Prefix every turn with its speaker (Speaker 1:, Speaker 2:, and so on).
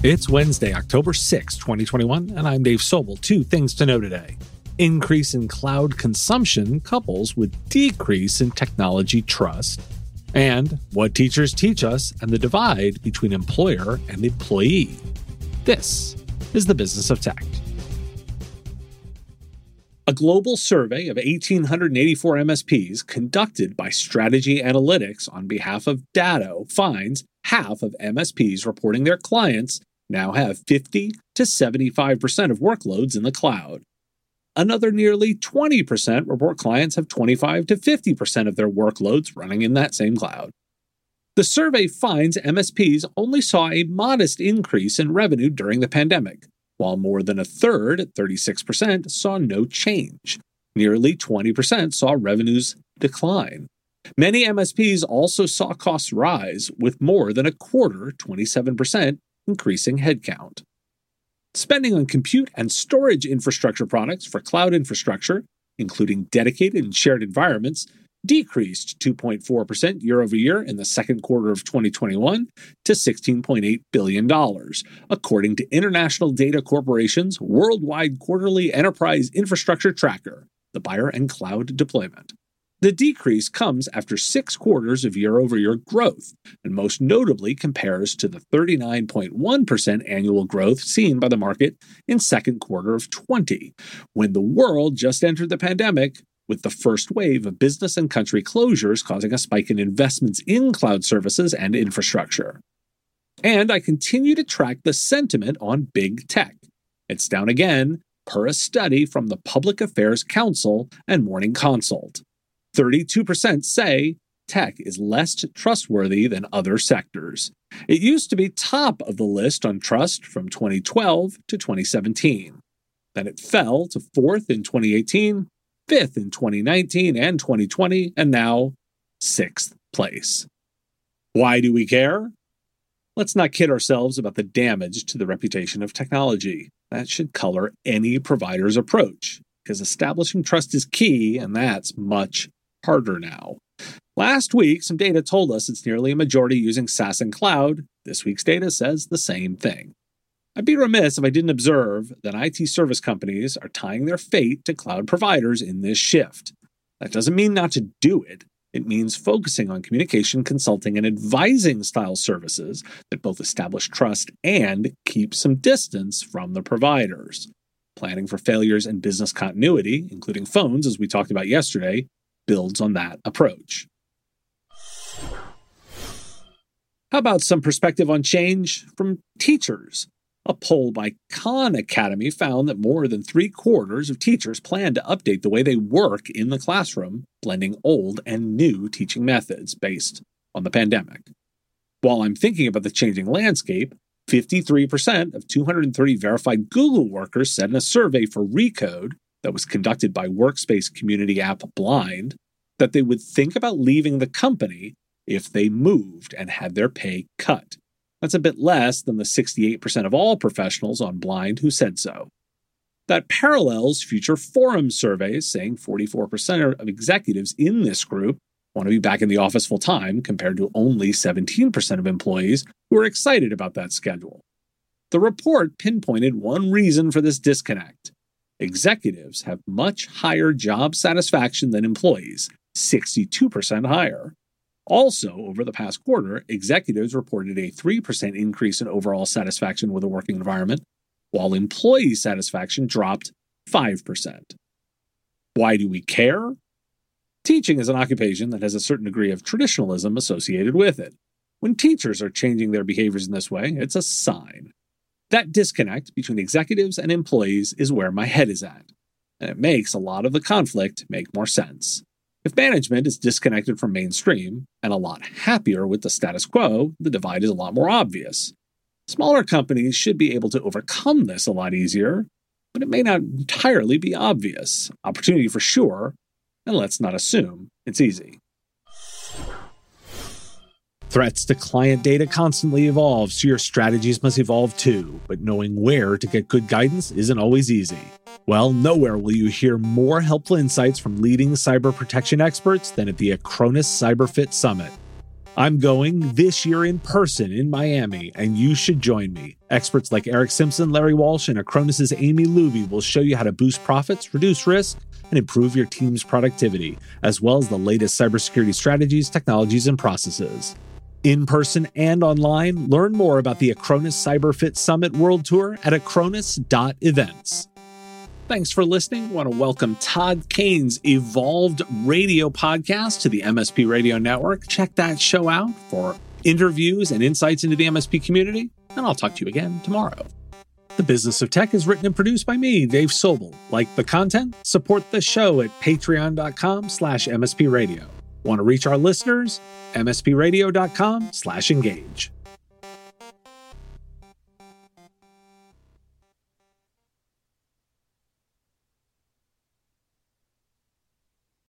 Speaker 1: It's Wednesday, October 6, 2021, and I'm Dave Sobel. Two things to know today. Increase in cloud consumption couples with decrease in technology trust. And what teachers teach us and the divide between employer and employee. This is the Business of Tech. A global survey of 1,884 MSPs conducted by Strategy Analytics on behalf of Datto finds half of MSPs reporting their clients now have 50 to 75% of workloads in the cloud. Another nearly 20% report clients have 25 to 50% of their workloads running in that same cloud. The survey finds MSPs only saw a modest increase in revenue during the pandemic, while more than a third, 36%, saw no change. Nearly 20% saw revenues decline. Many MSPs also saw costs rise, with more than a quarter, 27%, increasing headcount. Spending on compute and storage infrastructure products for cloud infrastructure, including dedicated and shared environments, decreased 2.4% year over year in the second quarter of 2021 to $16.8 billion, according to International Data Corporation's Worldwide Quarterly Enterprise Infrastructure Tracker, the Buyer and Cloud Deployment. The decrease comes after 6 quarters of year-over-year growth, and most notably compares to the 39.1% annual growth seen by the market in second quarter of 20, when the world just entered the pandemic, with the first wave of business and country closures causing a spike in investments in cloud services and infrastructure. And I continue to track the sentiment on big tech. It's down again, per a study from the Public Affairs Council and Morning Consult. 32% say tech is less trustworthy than other sectors. It used to be top of the list on trust from 2012 to 2017. Then it fell to 4th in 2018, 5th in 2019 and 2020, and now 6th place. Why do we care? Let's not kid ourselves about the damage to the reputation of technology. That should color any provider's approach, because establishing trust is key, and that's much harder now. Last week, some data told us it's nearly a majority using SaaS and cloud. This week's data says the same thing. I'd be remiss if I didn't observe that IT service companies are tying their fate to cloud providers in this shift. That doesn't mean not to do it. It means focusing on communication, consulting, and advising style services that both establish trust and keep some distance from the providers. Planning for failures and business continuity, including phones, as we talked about yesterday, builds on that approach. How about some perspective on change from teachers? A poll by Khan Academy found that more than 3/4 of teachers plan to update the way they work in the classroom, blending old and new teaching methods based on the pandemic. While I'm thinking about the changing landscape, 53% of 230 verified Google workers said in a survey for Recode that was conducted by workspace community app Blind that they would think about leaving the company if they moved and had their pay cut. That's a bit less than the 68% of all professionals on Blind who said so. That parallels Future Forum surveys saying 44% of executives in this group want to be back in the office full-time compared to only 17% of employees who are excited about that schedule. The report pinpointed one reason for this disconnect. Executives have much higher job satisfaction than employees, 62% higher. Also, over the past quarter, executives reported a 3% increase in overall satisfaction with a working environment, while employee satisfaction dropped 5%. Why do we care? Teaching is an occupation that has a certain degree of traditionalism associated with it. When teachers are changing their behaviors in this way, it's a sign. That disconnect between executives and employees is where my head is at, and it makes a lot of the conflict make more sense. If management is disconnected from mainstream and a lot happier with the status quo, the divide is a lot more obvious. Smaller companies should be able to overcome this a lot easier, but it may not entirely be obvious. Opportunity for sure, and let's not assume it's easy. Threats to client data constantly evolve, so your strategies must evolve too, but knowing where to get good guidance isn't always easy. Well, nowhere will you hear more helpful insights from leading cyber protection experts than at the Acronis CyberFit Summit. I'm going this year in person in Miami, and you should join me. Experts like Eric Simpson, Larry Walsh, and Acronis' Amy Luby will show you how to boost profits, reduce risk, and improve your team's productivity, as well as the latest cybersecurity strategies, technologies, and processes. In person and online, learn more about the Acronis CyberFit Summit World Tour at acronis.events. Thanks for listening. I want to welcome Todd Kane's Evolved Radio podcast to the MSP Radio Network. Check that show out for interviews and insights into the MSP community, and I'll talk to you again tomorrow. The Business of Tech is written and produced by me, Dave Sobel. Like the content? Support the show at patreon.com/MSP Radio. Want to reach our listeners? mspradio.com/engage.